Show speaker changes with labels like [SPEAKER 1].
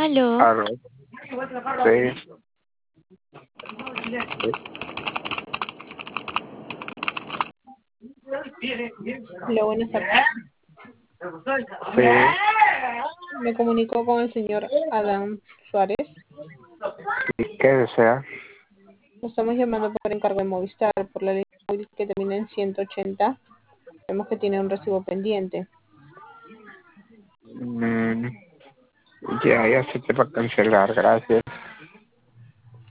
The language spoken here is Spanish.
[SPEAKER 1] Aló,
[SPEAKER 2] Aló, sí,
[SPEAKER 3] Hola, buenas tardes.
[SPEAKER 2] sí,
[SPEAKER 3] Me comunico con el señor Adán Suárez.
[SPEAKER 2] ¿y qué desea?
[SPEAKER 3] Lo estamos llamando por encargo de Movistar, por la línea móvil que termina en 180. Vemos que tiene un recibo pendiente.
[SPEAKER 2] Mm, ya se te va a cancelar, gracias.